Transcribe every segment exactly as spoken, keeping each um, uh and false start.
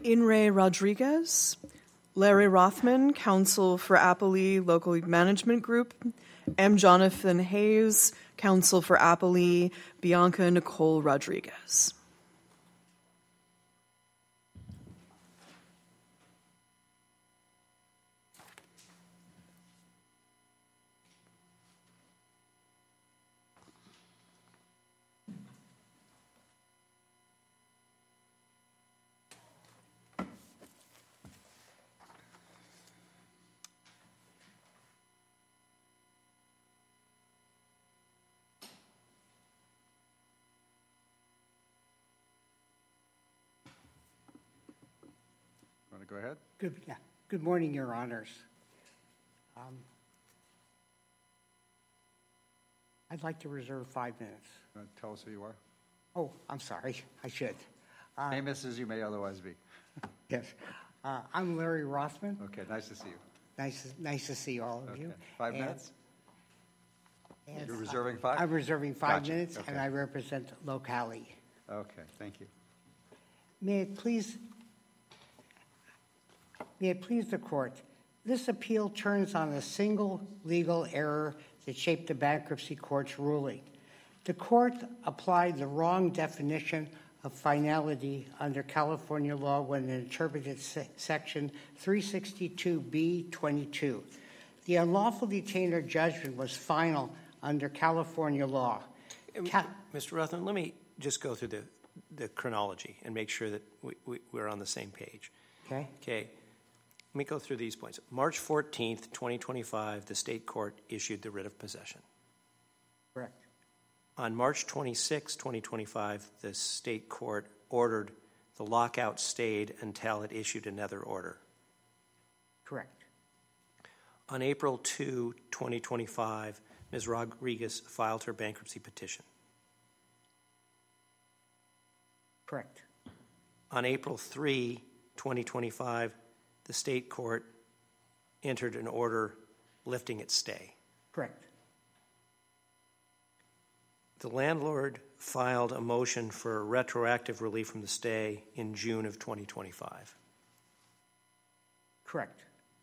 In re Rodriguez, Larry Rothman, Counsel for Applee Local Management Group, M. Jonathan Hayes, Counsel for Applee, Bianca Nicole Rodriguez. Go ahead. Good, yeah. Good morning, Your Honors. Um, I'd like to reserve five minutes. Uh, tell us who you are. Oh, I'm sorry. I should. Uh, Famous as you may otherwise be. Yes. Uh, I'm Larry Rothman. Okay, nice to see you. Nice, nice to see all of okay. you. Five and, minutes? And You're reserving five? I'm reserving five gotcha. minutes, okay. and I represent Locali. Okay, thank you. May it please... May it please the Court, this appeal turns on a single legal error that shaped the bankruptcy court's ruling. The court applied the wrong definition of finality under California law when it interpreted se- section three sixty-two B twenty-two. The unlawful detainer judgment was final under California law. Cal- Mister Rothman, let me just go through the, the chronology and make sure that we, we, we're on the same page. Okay. Okay. Let me go through these points. March fourteenth, twenty twenty-five, the state court issued the writ of possession. Correct. On March twenty-sixth, twenty twenty-five, the state court ordered the lockout stayed until it issued another order. Correct. On April second, twenty twenty-five, Miz Rodriguez filed her bankruptcy petition. Correct. On April third, twenty twenty-five, the state court entered an order lifting its stay. Correct. The landlord filed a motion for retroactive relief from the stay in June of twenty twenty-five. Correct.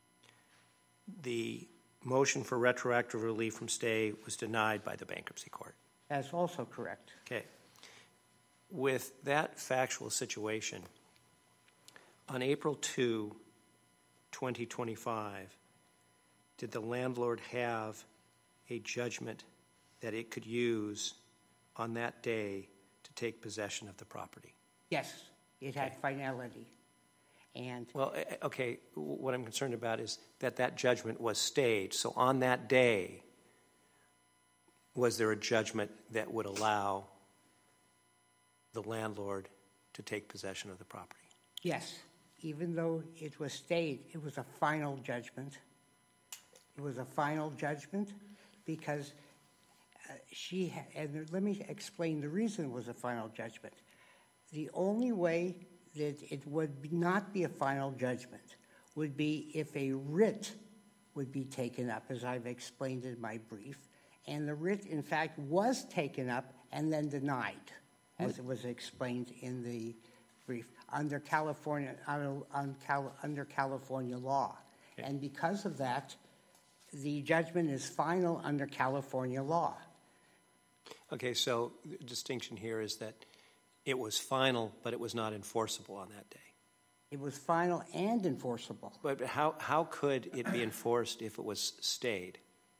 The motion for retroactive relief from stay was denied by the bankruptcy court. That's also correct. Okay. With that factual situation, on April second, twenty twenty-five, did the landlord have a judgment that it could use on that day to take possession of the property? Yes, it had Okay. finality. And Well, okay, what I'm concerned about is that that judgment was stayed. So on that day, was there a judgment that would allow the landlord to take possession of the property? yes, even though it was stayed, it was a final judgment. It was a final judgment because uh, she, ha- and let me explain the reason it was a final judgment. The only way that it would not be a final judgment would be if a writ would be taken up, as I've explained in my brief, and the writ, in fact, was taken up and then denied, as it was explained in the brief, under California, on, on Cal, under California law. Okay. And because of that, the judgment is final under California law. Okay, so the distinction here is that it was final, but it was not enforceable on that day. It was final and enforceable. But how, how could it be enforced if it was stayed?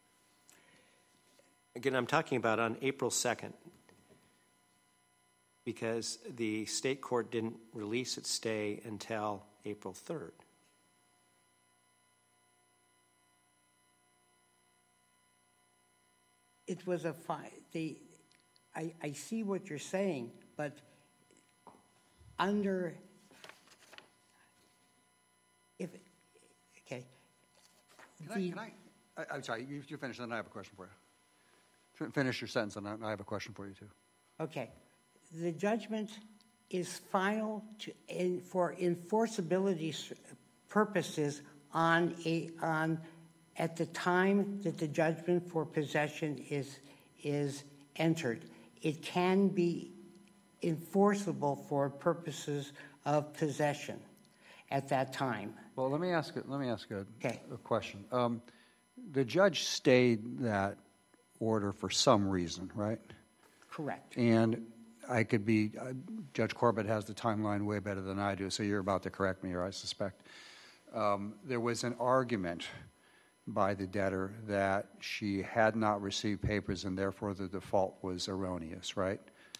Again, I'm talking about on April second, because the state court didn't release its stay until April third. It was a fi- the I, I see what you're saying, but under if okay. Can I, can I, I, I'm sorry, you, you finish, then I have a question for you. F- finish your sentence, and I, I have a question for you, too. Okay. The judgment is final to, in, for enforceability purposes on a on at the time that the judgment for possession is is entered. It can be enforceable for purposes of possession. at that time. Well, let me ask, let me ask a, Okay. a question. Um, the judge stayed that order for some reason, right? Correct. And I could be, uh, Judge Corbett has the timeline way better than I do, so you're about to correct me, or I suspect. Um, there was an argument by the debtor that she had not received papers and therefore the default was erroneous, right?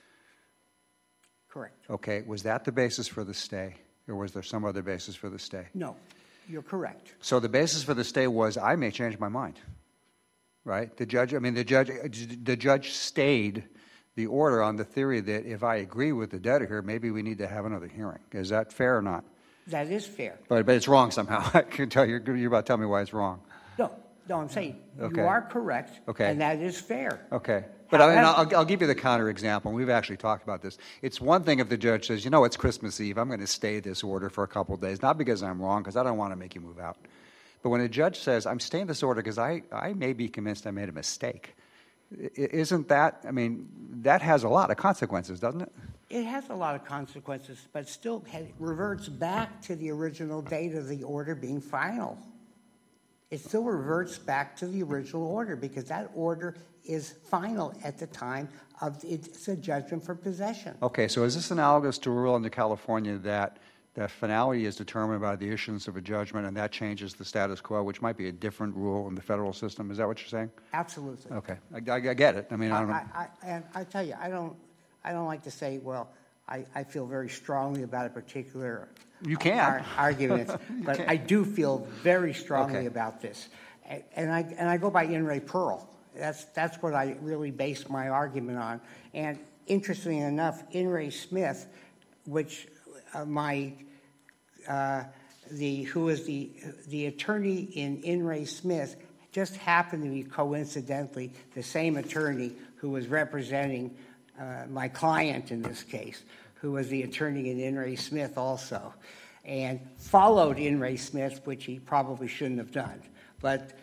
Correct. Okay, was that the basis for the stay, or was there some other basis for the stay? No, you're correct. So the basis for the stay was, I may change my mind, right? The judge, I mean, the judge, the judge stayed the order on the theory that if I agree with the debtor here, maybe we need to have another hearing. Is that fair or not? That is fair. But, but it's wrong somehow. I can tell you, you're about to tell me why it's wrong. No, no, I'm saying Okay. you are correct, Okay. and that is fair. Okay. But I mean, However- I'll, I'll give you the counter example. We've actually talked about this. It's one thing if the judge says, you know, it's Christmas Eve. I'm going to stay this order for a couple of days, not because I'm wrong, because I don't want to make you move out. But when a judge says, I'm staying this order because I, I may be convinced I made a mistake, i- isn't that, I mean, that has a lot of consequences, doesn't it? It has a lot of consequences, but still ha- reverts back to the original date of the order being final. It still reverts back to the original order because that order is final at the time of it's a judgment for possession. Okay, so is this analogous to a rule under California that that finality is determined by the issuance of a judgment and that changes the status quo, which might be a different rule in the federal system? Is that what you're saying? Absolutely. Okay, I, I, I get it. I mean, I don't know. I, I, and I tell you, I don't, I don't like to say, well, I, I feel very strongly about a particular You can. ar- argument, but can. I do feel very strongly Okay. about this, and, and I and I go by In re Pearl. That's that's what I really base my argument on. And interestingly enough, In re Smith, which uh, my uh, the who is the the attorney in In re Smith just happened to be coincidentally the same attorney who was representing uh, my client in this case, who was the attorney in In re Smith also, and followed In re Smith, which he probably shouldn't have done. But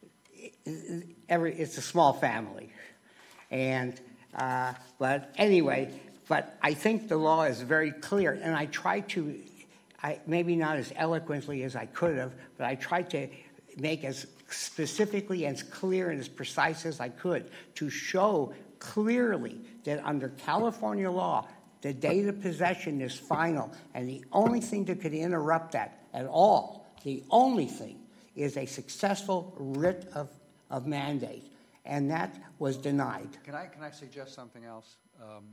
every it's a small family, and uh, but anyway, but I think the law is very clear, and I try to, I maybe not as eloquently as I could have, but I tried to make as specifically as clear and as precise as I could to show clearly that under California law, the date of possession is final, and the only thing that could interrupt that at all, the only thing, is a successful writ of, of mandate, and that was denied. Can I, can I suggest something else? Um,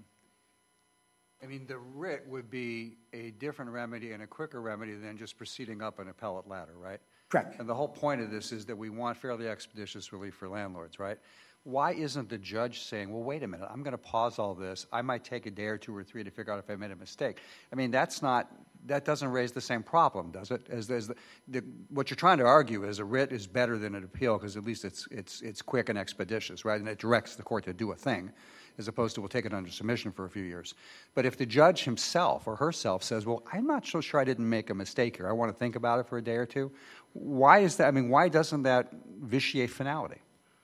I mean, the writ would be a different remedy and a quicker remedy than just proceeding up an appellate ladder, right? Correct. And the whole point of this is that we want fairly expeditious relief for landlords, right? Why isn't the judge saying, well, wait a minute, I'm going to pause all this. I might take a day or two or three to figure out if I made a mistake. I mean, that's not, that doesn't raise the same problem, does it? As, as the, the, what you're trying to argue is a writ is better than an appeal because at least it's, it's, it's quick and expeditious, right? And it directs the court to do a thing as opposed to we'll take it under submission for a few years. But if the judge himself or herself says, well, I'm not so sure I didn't make a mistake here. I want to think about it for a day or two. Why is that? I mean, why doesn't that vitiate finality?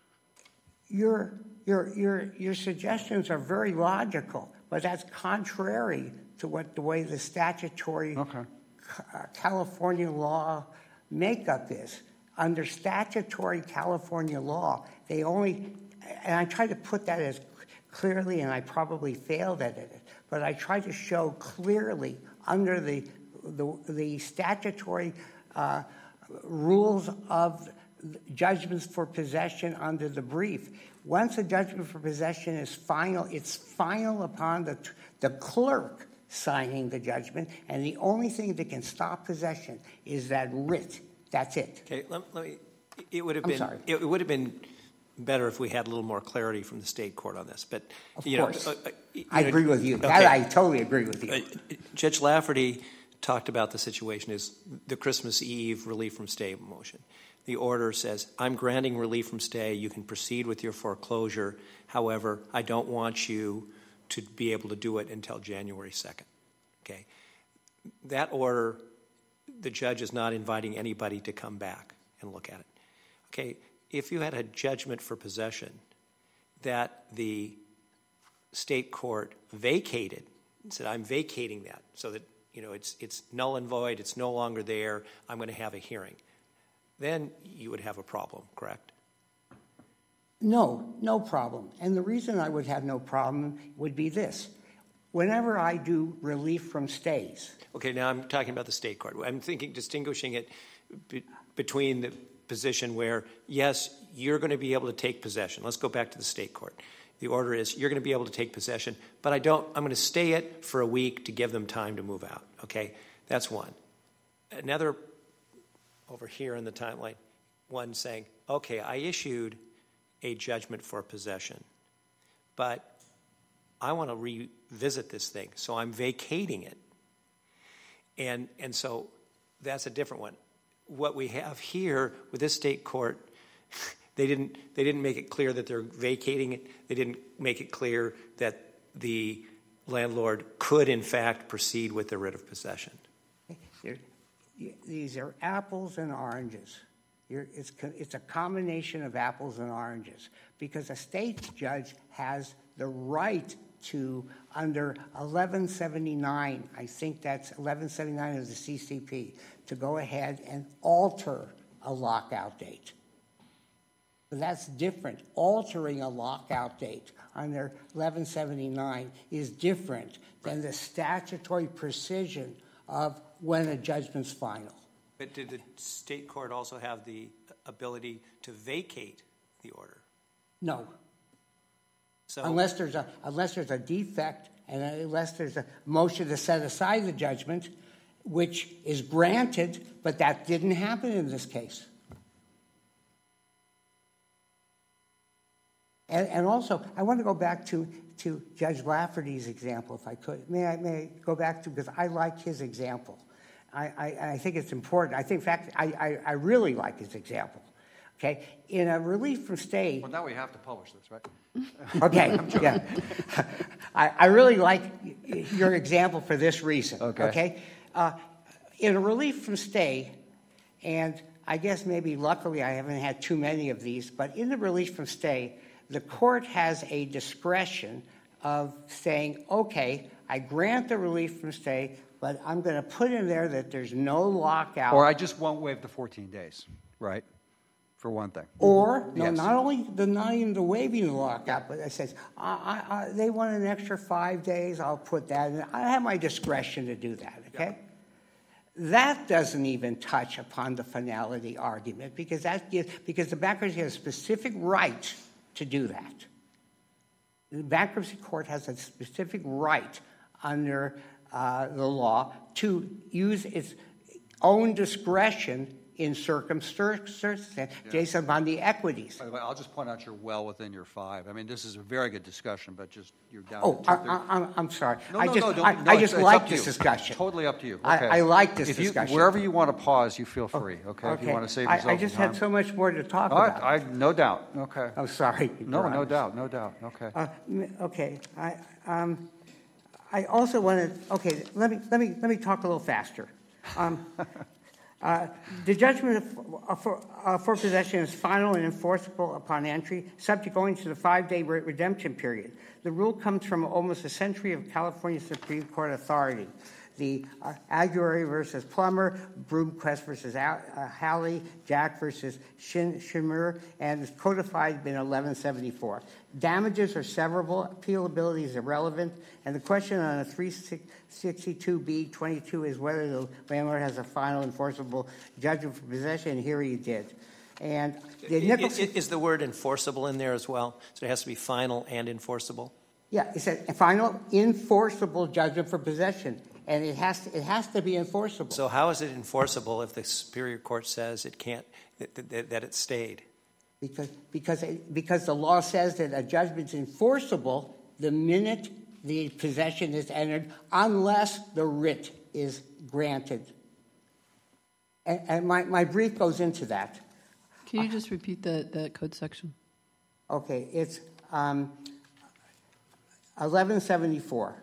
Your, your, your, your suggestions are very logical, but that's contrary to what the way the statutory Okay. uh, California law makeup is. Under statutory California law, they only, and I try to put that as clearly, and I probably failed at it, but I try to show clearly under the, the, the statutory uh, rules of judgments for possession under the brief. Once a judgment for possession is final, it's final upon the, the clerk signing the judgment, and the only thing that can stop possession is that writ. That's it. Okay, let, let me. It would have I'm been. sorry. It would have been better if we had a little more clarity from the state court on this. But Of you course. know, uh, uh, you I know, agree with you. okay. That I totally agree with you. Uh, Judge Lafferty talked about the situation as the Christmas Eve relief from stay motion. The order says, I'm granting relief from stay. You can proceed with your foreclosure. However, I don't want you to be able to do it until January second. Okay. That order, the judge is not inviting anybody to come back and look at it. Okay. If you had a judgment for possession that the state court vacated and said, I'm vacating that so that you know, it's, it's null and void, it's no longer there, I'm going to have a hearing. Then you would have a problem, correct? No, no problem. And the reason I would have no problem would be this. Whenever I do relief from stays. Okay, now I'm talking about the state court. I'm thinking, distinguishing it be, between the position where, yes, you're going to be able to take possession. Let's go back to the state court. The order is you're going to be able to take possession, but I don't, I'm going to stay it for a week to give them time to move out. Okay, that's one. Another over here in the timeline, one saying, okay, I issued a judgment for possession, but I want to revisit this thing, so I'm vacating it. And and so that's a different one. What we have here with this state court, they didn't they didn't make it clear that they're vacating it. They didn't make it clear that the landlord could, in fact, proceed with the writ of possession. These are apples and oranges. You're, it's, it's a combination of apples and oranges because a state judge has the right to, under eleven seventy-nine, I think that's eleven seventy-nine of the C C P, to go ahead and alter a lockout date. But that's different. Altering a lockout date under eleven seventy-nine is different than the statutory precision of when a judgment's final. But did the state court also have the ability to vacate the order? No. So, unless there's a unless there's a defect and unless there's a motion to set aside the judgment, which is granted, but that didn't happen in this case. And, and also, I want to go back to, to Judge Lafferty's example, if I could. May I, may I go back to, because I like his example. I, I, I think it's important. I think, in fact, I, I, I really like his example. Okay? In a relief from stay... Well, now we have to publish this, right? Okay, yeah. I, I really like your example for this reason. Okay. Okay? Uh, in a relief from stay, and I guess maybe luckily I haven't had too many of these, but in the relief from stay, the court has a discretion of saying, okay, I grant the relief from stay, but I'm going to put in there that there's no lockout. Or I just won't waive the fourteen days, right? For one thing. Or, no, Yes. not only the not even the waiving the lockout, but it says, I, I, I, they want an extra five days, I'll put that in. I have my discretion to do that, okay? Yeah. That doesn't even touch upon the finality argument because that gives, because the bankruptcy has a specific right to do that. The bankruptcy court has a specific right under uh, the law to use its own discretion in circumstances yeah. based upon the equities. By the way, I'll just point out you're well within your five. I mean, this is a very good discussion, but just you're down oh, to I, I, I'm sorry. No, I no, just, no, don't, I, no, I it's, just it's like this this discussion. It's totally up to you. I, Okay. I like this if you, discussion. Wherever you want to pause, you feel free, okay? okay. If you want to save I, yourself I just some time. had so much more to talk All right, about. I, no doubt. Okay. I'm sorry. No, Your no Honor. doubt, no doubt. Okay. Uh, okay. I, um, I also wanted. Okay. Let me let me let me talk a little faster. Um, Uh, the judgment of, for, uh, for possession is final and enforceable upon entry, subject only to the five-day re- redemption period. The rule comes from almost a century of California Supreme Court authority. The uh, Aguirre versus Plummer, Broomquist versus Al- uh, Halley, Jack versus Shin- Schimmer, and is codified in eleven seventy-four. Damages are severable, appealability is irrelevant, and the question on a three sixty-two B twenty-two is whether the landlord has a final enforceable judgment for possession, and here he did. And the Nicholson, is, is the word enforceable in there as well? So it has to be final and enforceable? Yeah, it says a final enforceable judgment for possession. And it has to, it has to be enforceable. So how is it enforceable if the Superior Court says it can't, that, that, that it stayed? Because because it, because the law says that a judgment's enforceable the minute the possession is entered, unless the writ is granted. And, and my, my brief goes into that. Can you just repeat that that code section? Okay, it's um, eleven seventy-four.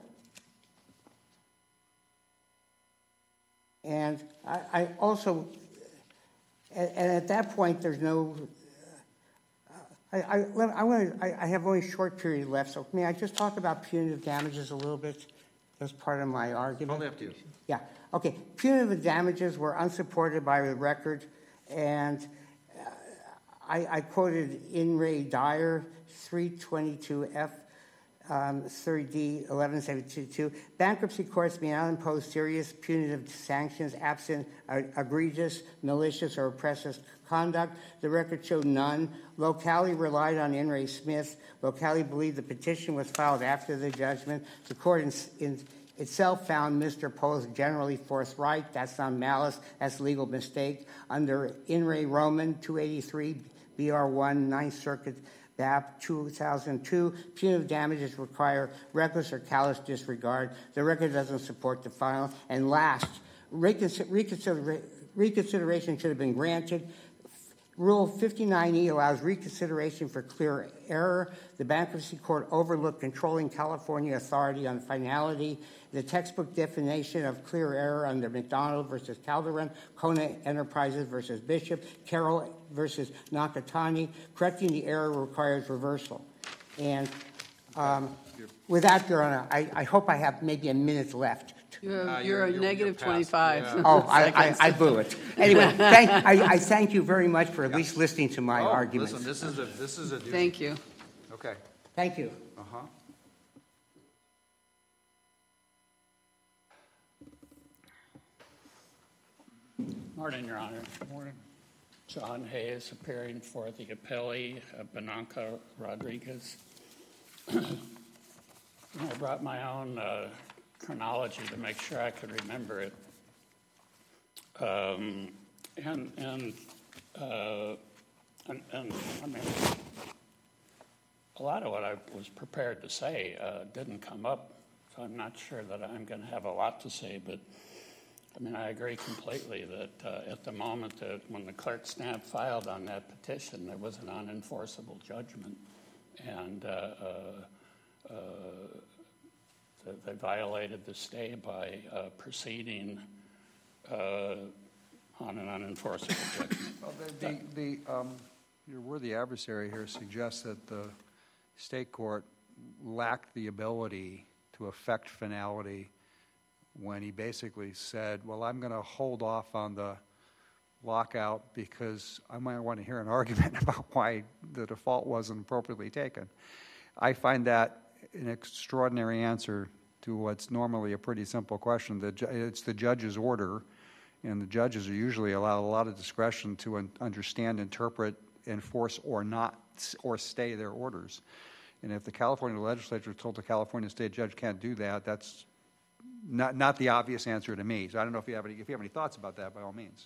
And I, I also, and, and at that point, there's no. Uh, I, I, I want to. I, I have only a short period left, so may I just talk about punitive damages a little bit? as part of my argument? Totally up to you. Yeah. Okay. Punitive damages were unsupported by the record, and uh, I, I quoted In re Dyer, three twenty-two F, um, third D, eleven seventy-two. Bankruptcy courts may not impose serious punitive sanctions absent uh, egregious, malicious, or oppressive conduct. The record showed none. Locality relied on In re Smith. Locality believed the petition was filed after the judgment. The court in, in itself found Mister Poe's generally forthright. That's not malice. That's legal mistake. Under In re Roman, two eighty-three, B R one, Ninth Circuit, B A P two thousand two, punitive damages require reckless or callous disregard. The record doesn't support the final. And last, reconsider- reconsider- reconsideration should have been granted. Rule fifty-nine E allows reconsideration for clear error. The bankruptcy court overlooked controlling California authority on finality. The textbook definition of clear error under McDonald versus Calderon, Kona Enterprises versus Bishop, Carroll versus Nakatani. Correcting the error requires reversal. And um, with that, Your Honor, I, I hope I have maybe a minute left. You're, Uh, you're, you're- a you're- negative you're past, twenty-five. yeah. Oh, I, I, I blew it. Anyway, thank, I, I thank you very much for at least listening to my Oh, arguments. listen, this is a, this is a doozy. Thank you. Okay. Thank you. Uh-huh. Morning, Your Honor. Morning. John Hayes, appearing for the appellee, uh, Benanca Rodriguez. I brought my own uh, chronology to make sure I could remember it. Um, and, and, uh, and, and, I mean, a lot of what I was prepared to say uh, didn't come up, so I'm not sure that I'm going to have a lot to say, but I mean, I agree completely that uh, at the moment that when the clerk stamp filed on that petition, there was an unenforceable judgment, and uh, uh, uh, they violated the stay by uh, proceeding uh, on an unenforceable judgment. Well, the, the, the, um, your worthy adversary here suggests that the state court lacked the ability to effect finality when he basically said, well, I'm going to hold off on the lockout because I might want to hear an argument about why the default wasn't appropriately taken. I find that an extraordinary answer to what's normally a pretty simple question. The ju- it's the judge's order, and the judges are usually allowed a lot of discretion to un- understand, interpret, enforce, or not, or stay their orders. And if the California legislature told the California state judge can't do that, that's Not not the obvious answer to me. So I don't know if you have any if you have any thoughts about that. By all means.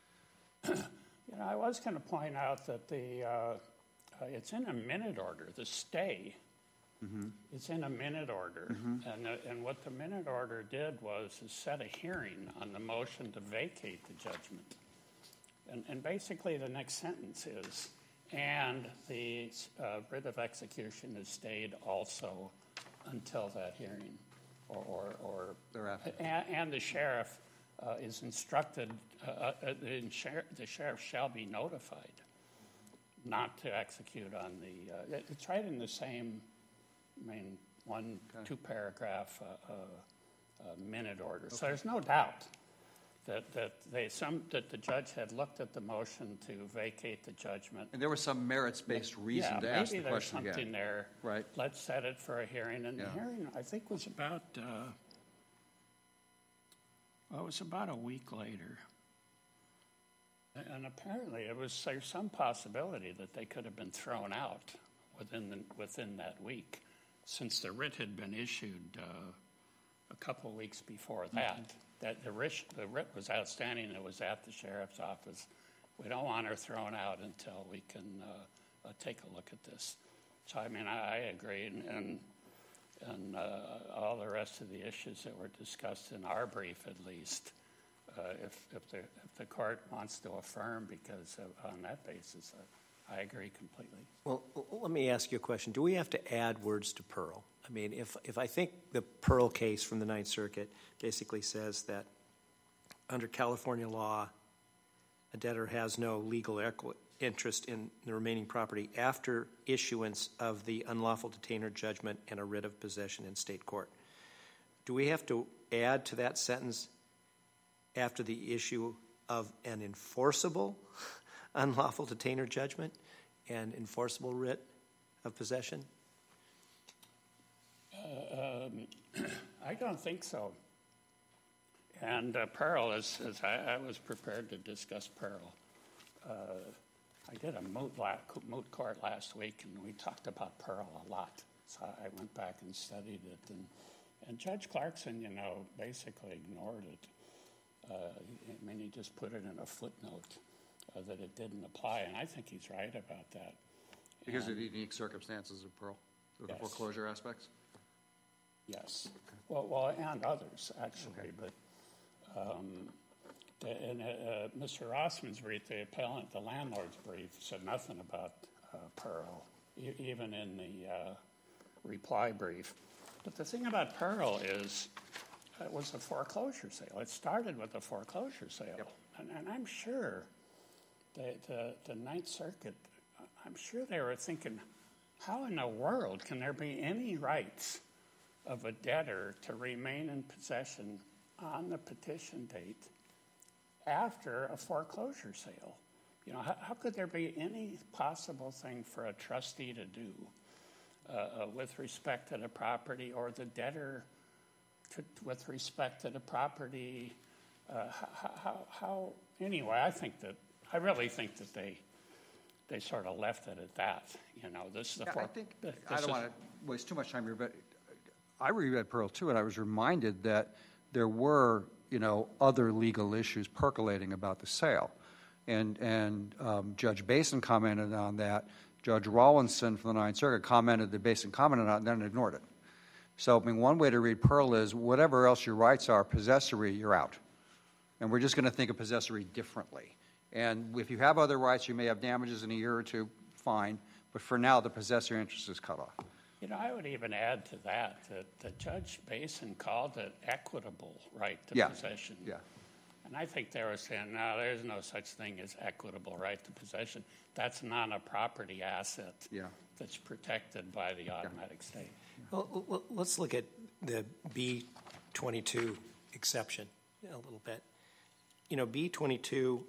You know, I was going to point out that the uh, uh, it's in a minute order. The stay, mm-hmm. it's in a minute order, mm-hmm. and uh, and what the minute order did was is set a hearing on the motion to vacate the judgment, and and basically the next sentence is, and the uh, writ of execution is stayed also until that hearing. Or, or, or Thereafter. And, and the sheriff uh, is instructed, uh, uh, the, sher- the sheriff shall be notified not to execute on the, uh, it's right in the same, I mean, one, okay. two paragraph uh, uh, uh, minute order. Okay. So there's no doubt that, that they some that the judge had looked at the motion to vacate the judgment. And there was some merits-based reason yeah, to ask the maybe question there's something again. there. Right. Let's set it for a hearing. And yeah. the hearing, I think, was about, uh, well, it was about a week later. And apparently it was, there's some possibility that they could have been thrown out within the, within that week, since the writ had been issued uh, a couple of weeks before that. Mm-hmm. That the writ, the writ was outstanding. It was at the sheriff's office. We don't want her thrown out until we can uh, uh, take a look at this. So, I mean, I, I agree, and and, and uh, all the rest of the issues that were discussed in our brief, at least, uh, if if the if the court wants to affirm, because of, on that basis, uh, I agree completely. Well, let me ask you a question. Do we have to add words to Pearl? I mean, if if I think the Pearl case from the Ninth Circuit basically says that under California law, a debtor has no legal equi- interest in the remaining property after issuance of the unlawful detainer judgment and a writ of possession in state court. do we have to add to that sentence after the issue of an enforceable unlawful detainer judgment and enforceable writ of possession? Uh, um, I don't think so. And uh, Pearl, as, as I, I was prepared to discuss Pearl, uh, I did a moot, la- moot court last week, and we talked about Pearl a lot. So I went back and studied it, and, and Judge Clarkson, you know, basically ignored it. Uh, I mean, he just put it in a footnote uh, that it didn't apply, and I think he's right about that. Because and, of the unique circumstances of Pearl, the yes. foreclosure aspects? Yes. Okay. Well, well, and others, actually, okay. but... Um, in uh, Mister Rossman's brief, the appellant, the landlord's brief, said nothing about uh, Pearl, e- even in the uh, reply brief. But the thing about Pearl is it was a foreclosure sale. It started with a foreclosure sale. Yep. And, and I'm sure that the, the Ninth Circuit, I'm sure they were thinking, how in the world can there be any rights of a debtor to remain in possession on the petition date after a foreclosure sale? You know, how, how could there be any possible thing for a trustee to do uh, uh, with respect to the property, or the debtor to, with respect to the property? Uh, how, how, how, anyway, I think that, I really think that they they sort of left it at that. You know, this is the yeah, for, I think, this I don't is, want to waste too much time here, but I reread Pearl too, and I was reminded that there were, you know, other legal issues percolating about the sale. And, and um, Judge Basin commented on that. Judge Rawlinson from the Ninth Circuit commented that Basin commented on it and then ignored it. So, I mean, one way to read Pearl is whatever else your rights are, possessory, you're out. And we're just going to think of possessory differently. And if you have other rights, you may have damages in a year or two, fine. But for now, the possessory interest is cut off. You know, I would even add to that that, that Judge Basin called it equitable right to yeah. possession. Yeah. And I think they were saying, no, there's no such thing as equitable right to possession. That's not a property asset yeah. that's protected by the automatic yeah. stay. Well, let's look at the B twenty-two exception a little bit. You know, B twenty-two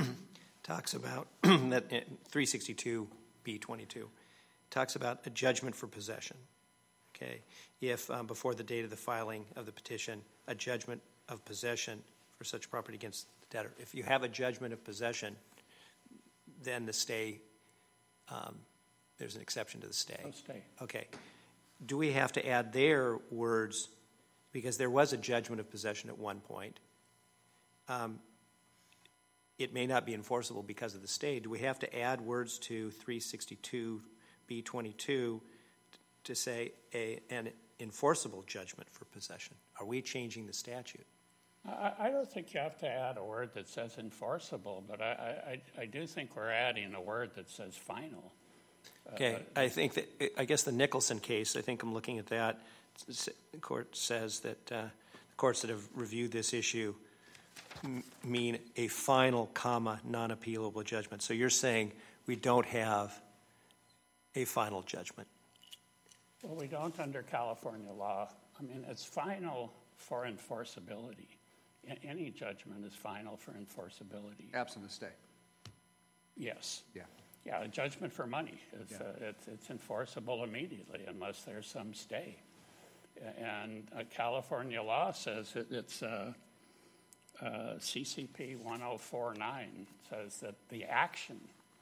talks about that three sixty-two B twenty-two talks about a judgment for possession. Okay, if um, before the date of the filing of the petition, a judgment of possession for such property against the debtor. If you have a judgment of possession, then the stay, um, there's an exception to the stay. Oh, stay. Okay. Do we have to add their words, because there was a judgment of possession at one point? Um, it may not be enforceable because of the stay. Do we have to add words to three sixty-two B twenty-two to say a, an enforceable judgment for possession? Are we changing the statute? I, I don't think you have to add a word that says enforceable, but I, I, I do think we're adding a word that says final. Okay, uh, I think that, I guess the Nicholson case, I think I'm looking at that. The court says that uh, the courts that have reviewed this issue m- mean a final, comma, non-appealable judgment. So you're saying we don't have a final judgment? Well, we don't under California law. I mean, it's final for enforceability. A- any judgment is final for enforceability. Absent the stay. Yes. Yeah. Yeah, a judgment for money. It's, Yeah. uh, it's, it's enforceable immediately unless there's some stay. And uh, California law says it, it's uh, uh, C C P one oh four nine says that the action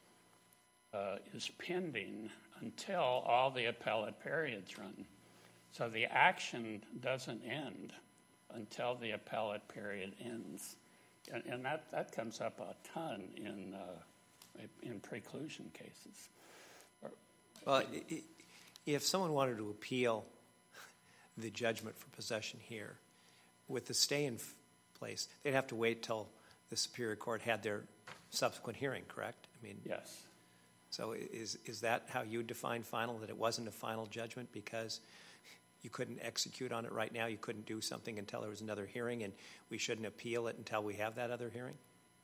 uh, is pending until all the appellate periods run. So the action doesn't end until the appellate period ends. And, and that, that comes up a ton in uh, in preclusion cases. Well, i- i- if someone wanted to appeal the judgment for possession here, with the stay in f- place, they'd have to wait till the Superior Court had their subsequent hearing, correct? I mean, Yes. so i- is is that how you define final, that it wasn't a final judgment because you couldn't execute on it right now, you couldn't do something until there was another hearing, and we shouldn't appeal it until we have that other hearing?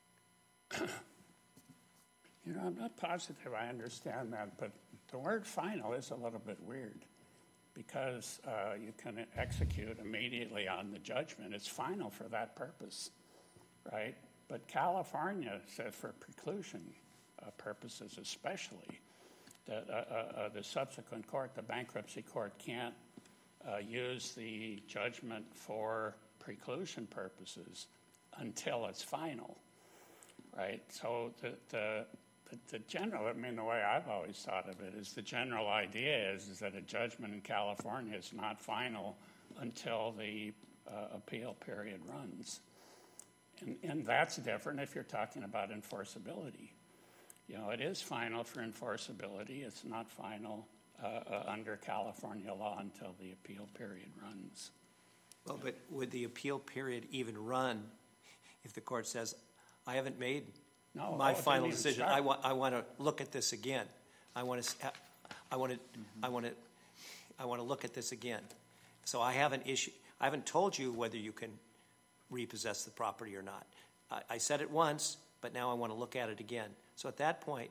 You know, I'm not positive I understand that, but the word final is a little bit weird because uh, you can execute immediately on the judgment. It's final for that purpose, right? But California says for preclusion uh, purposes especially, that uh, uh, uh, the subsequent court, the bankruptcy court, can't uh, use the judgment for preclusion purposes until it's final, right? So the, the, the, the general, I mean, the way I've always thought of it is the general idea is, is that a judgment in California is not final until the uh, appeal period runs. And, and that's different if you're talking about enforceability. You know, it is final for enforceability. It's not final uh, uh, under California law until the appeal period runs. Well, but would the appeal period even run if the court says, I haven't made no, my oh, final decision. I want I want to look at this again. I want to I want to mm-hmm. I want to I want to look at this again. So I haven't issue I haven't told you whether you can repossess the property or not. I, I said it once, but now I want to look at it again. So at that point,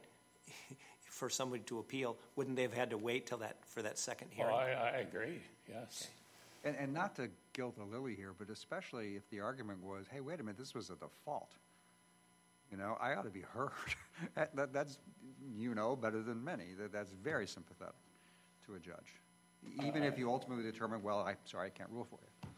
for somebody to appeal, wouldn't they have had to wait till that for that second hearing? Well, I, I agree. Yes. Okay. And, and not to gild the lily here, but especially if the argument was, hey, wait a minute, this was a default. You know, I ought to be heard. that, that, that's, you know, better than many. That, that's very sympathetic to a judge. Even uh, if you ultimately determine, well, I'm sorry, I can't rule for you.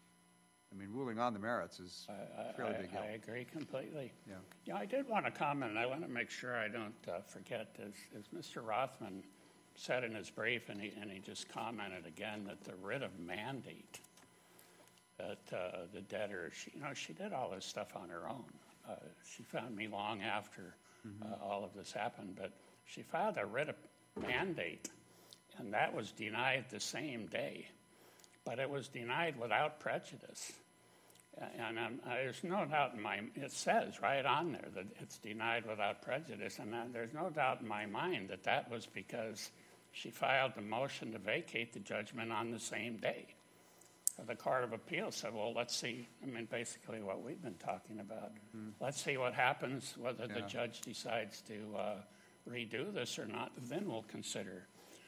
I mean, ruling on the merits is I, a fairly I, big deal. I agree completely. Yeah. Yeah, I did want to comment, and I want to make sure I don't uh, forget, as, as Mister Rothman said in his brief, and he, and he just commented again, that the writ of mandate, that uh, the debtor, she, you know, she did all this stuff on her own. Uh, she found me long after mm-hmm. uh, all of this happened, but she filed a writ of mandate, and that was denied the same day. But it was denied without prejudice. And um, there's no doubt in my, it says right on there that it's denied without prejudice, and that, there's no doubt in my mind that that was because she filed the motion to vacate the judgment on the same day. So the Court of Appeals said, well, let's see, I mean, basically what we've been talking about. Mm-hmm. Let's see what happens, whether yeah. the judge decides to uh, redo this or not, then we'll consider.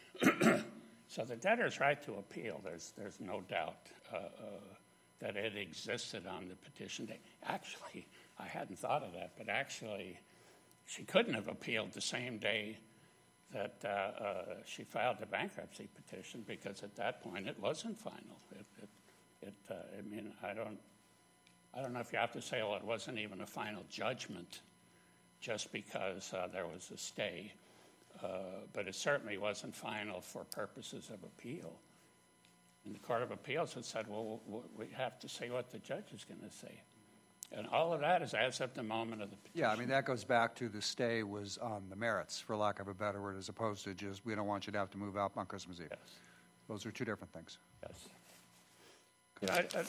So the debtor's right to appeal, there's, there's no doubt uh, uh, that it existed on the petition day. Actually, I hadn't thought of that, but actually she couldn't have appealed the same day that uh, uh, she filed the bankruptcy petition, because at that point it wasn't final. It, it, it, uh, I mean, I don't, I don't know if you have to say, well, it wasn't even a final judgment just because uh, there was a stay. Uh, but it certainly wasn't final for purposes of appeal. And the Court of Appeals had said, well, we have to see what the judge is going to say. And all of that is as of the moment of the petition. Yeah, I mean, that goes back to the stay was on the merits, for lack of a better word, as opposed to just, we don't want you to have to move out on Christmas Eve. Yes. Those are two different things. Yes. Yeah, I,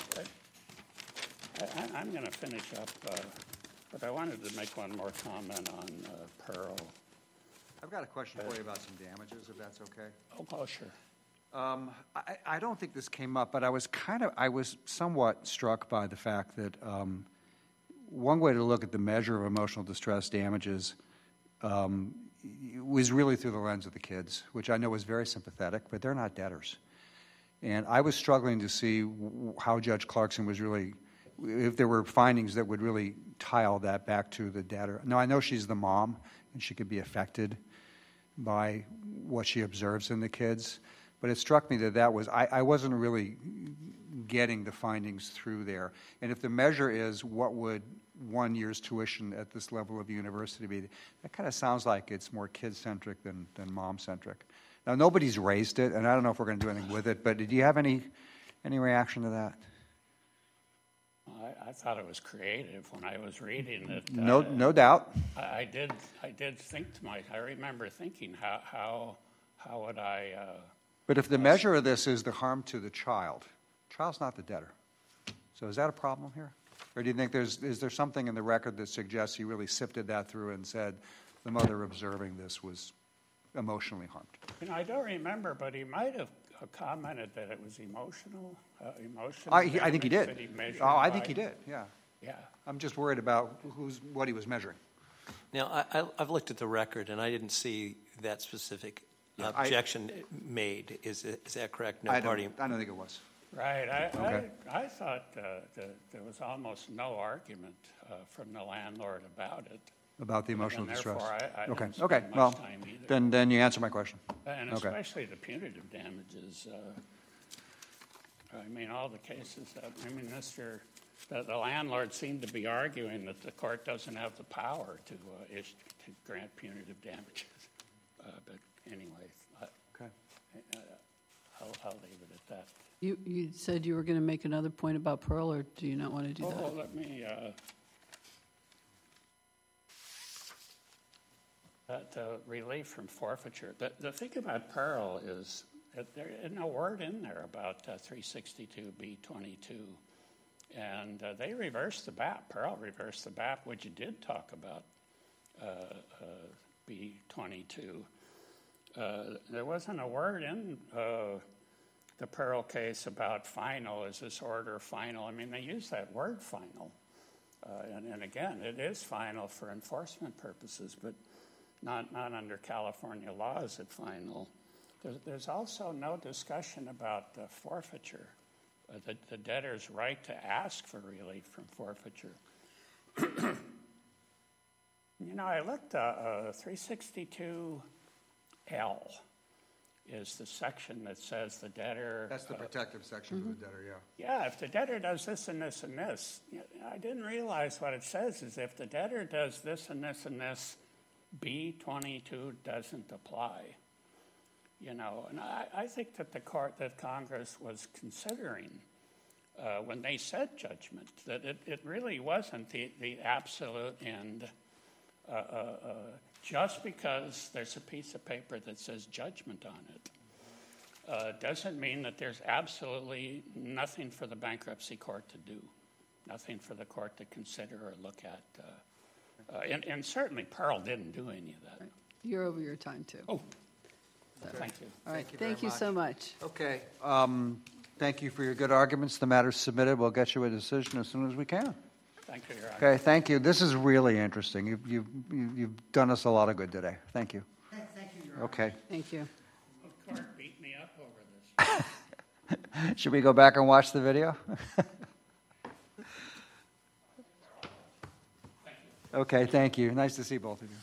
I, I, I'm going to finish up, uh, but I wanted to make one more comment on uh, Pearl. I've got a question for you about some damages, if that's okay. Oh, oh sure. Um, I, I don't think this came up, but I was kind of, I was somewhat struck by the fact that um, one way to look at the measure of emotional distress damages um, was really through the lens of the kids, which I know is very sympathetic, but they're not debtors. And I was struggling to see how Judge Clarkson was really, if there were findings that would really tie all that back to the debtor. Now, I know she's the mom, and she could be affected by what she observes in the kids. But it struck me that that was, I, I wasn't really getting the findings through there. And if the measure is what would one year's tuition at this level of university be, that kind of sounds like it's more kid-centric than, than mom-centric. Now, nobody's raised it, and I don't know if we're going to do anything with it, but did you have any, any reaction to that? I, I thought it was creative when I was reading it. No, uh, no doubt. I, I did. I did think to myself. I remember thinking, how, how, how would I? Uh, but if the measure of this is the harm to the child, the child's not the debtor. So is that a problem here, or do you think there's is there something in the record that suggests he really sifted that through and said the mother observing this was emotionally harmed? You know, I don't remember, but he might have commented that it was emotional. Uh, emotional. I, he, I think he did. He oh, I think he did. Yeah. Yeah. I'm just worried about who's what he was measuring. Now, I, I've looked at the record, and I didn't see that specific I- objection made. Is, it- is that correct? No I party. don't, I don't think it was. Right. I, Okay. I, I thought uh, that there was almost no argument uh, from the landlord about it. About the emotional And distress. therefore, I- I Okay, didn't spend okay, much well, time either. then, then you answer my question. And Okay. especially the punitive damages. Uh, I mean, all the cases that, I mean, Mister The, the landlord seemed to be arguing that the court doesn't have the power to, uh, ish, to grant punitive damages. Uh, but anyway, I, Okay. uh, I'll, I'll leave it at that. You, you said you were going to make another point about Pearl, or do you not want to do Oh, that? let me, uh, that uh, relief from forfeiture. The, the thing about Pearl is that there is no word in there about uh, three sixty-two B twenty-two. And uh, they reversed the B A P. Pearl reversed the B A P, which did talk about uh, uh, B twenty-two. Uh, there wasn't a word in uh, the Pearl case about final. Is this order final? I mean, they use that word final. Uh, and, and again, it is final for enforcement purposes, but not, not under California law is it final. There's, there's also no discussion about uh, forfeiture. Uh, the, the debtor's right to ask for relief from forfeiture. You know, I looked, uh, uh, three sixty-two L is the section that says the debtor... That's the uh, protective section of the debtor, yeah. yeah, if the debtor does this and this and this, I didn't realize what it says is if the debtor does this and this and this, B twenty-two doesn't apply. You know, and I, I think that the court, that Congress was considering uh, when they said judgment, that it, it really wasn't the, the absolute end. Uh, uh, uh, just because there's a piece of paper that says judgment on it uh, doesn't mean that there's absolutely nothing for the bankruptcy court to do, nothing for the court to consider or look at. Uh, uh, and, and certainly Pearl didn't do any of that. You're over your time, too. Oh, thank you. All right, Thank you very thank you much. so much. Okay, um, thank you for your good arguments. The matter's submitted. We'll get you a decision as soon as we can. Thank you, Your Honor. Okay, thank you. This is really interesting. You've, you've, you've done us a lot of good today. Thank you. Thank you, Your Honor. Okay. Thank you. The court beat me up over this. Should we go back and watch the video? Okay, thank you. Nice to see both of you.